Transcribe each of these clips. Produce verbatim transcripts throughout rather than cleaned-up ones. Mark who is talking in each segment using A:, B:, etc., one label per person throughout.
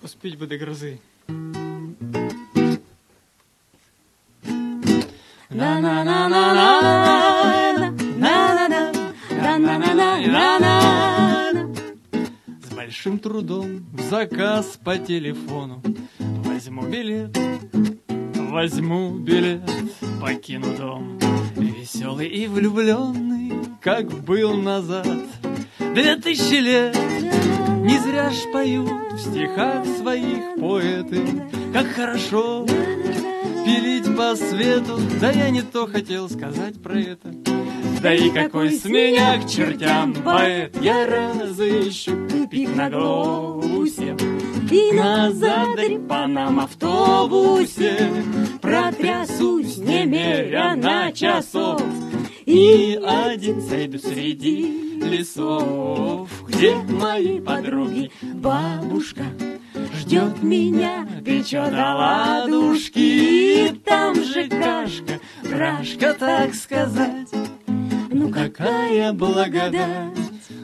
A: Успеть бы до грозы. С большим трудом в заказ по телефону возьму билет, возьму билет, покину дом. Веселый и влюбленный, как был назад, две тысячи лет. Не зря ж поют в стихах своих поэты, как хорошо пилить по свету. Да я не то хотел сказать про это. Да и какой с меня к чертям поэт. Я разыщу тупик на глобусе и на задрипанном автобусе протрясусь немерено часов и один сойду среди лесов, где мои подруги. Бабушка ждет меня, печет оладушки, и там же кашка, крашка, так сказать. Ну какая благодать!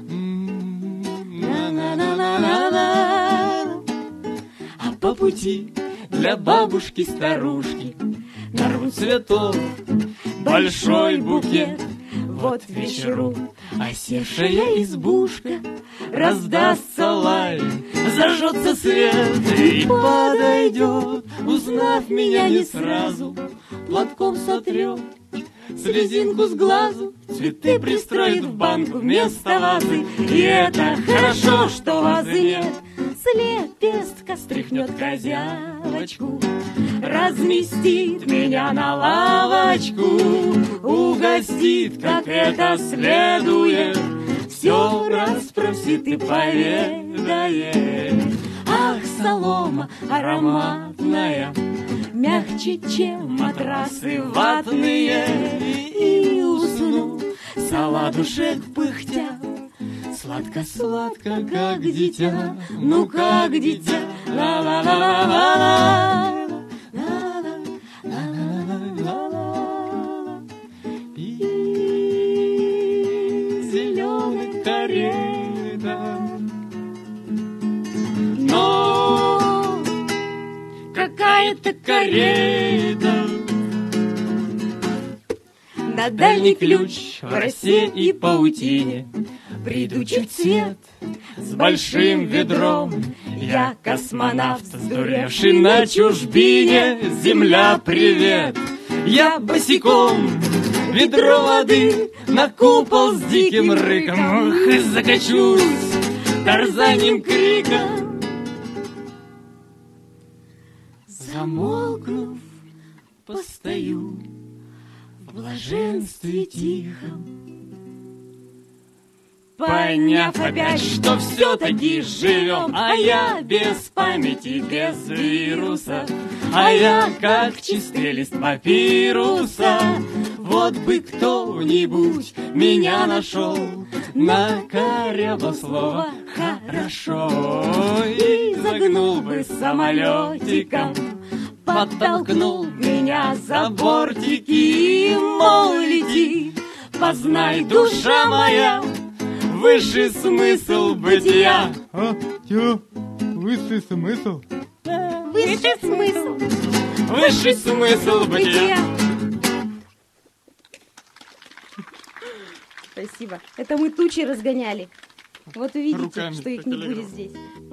A: А по пути для бабушки-старушки нарву цветов большой букет. Вот к вечеру осевшая избушка, раздастся лай, зажжется свет и подойдет, узнав меня не сразу, платком сотрет слезинку с глазу, цветы пристроит в банку вместо вазы. И это хорошо, что вазы нет. След пестка стряхнет козявочку, разместит меня на лавочку, угостит, как это следует, все расспросит и поведает. Ах, солома ароматная, мягче, чем матрасы ватные, и усну с оладушек пыхтя, сладко-сладко, как дитя, ну как дитя. Ла-ла-ла-ла-ла-ла. И зеленый карета. Но какая-то карета на дальний ключ в росе и паутине. Приду чуть свет с большим ведром. Я космонавт, сдуревший на чужбине. Земля, привет! Я босиком, ведро воды на купол с диким рыком. Ух, и закачусь тарзаньим криком. Замолкнув, постою в блаженстве тихом, поняв опять, что все-таки живем. А я без памяти, без вируса, а я как чистый лист папируса. Вот бы кто-нибудь меня нашел, накорябал слово «хорошо» и загнул бы самолетиком, подтолкнул меня за бортики, мол, лети, познай, душа моя, высший смысл бытия.
B: А, чё? Высший смысл?
C: Высший смысл.
A: Высший смысл бытия.
C: Спасибо. Это мы тучи разгоняли. Вот увидите,
A: Руками
C: что их не
A: протелеграф.
C: будет здесь.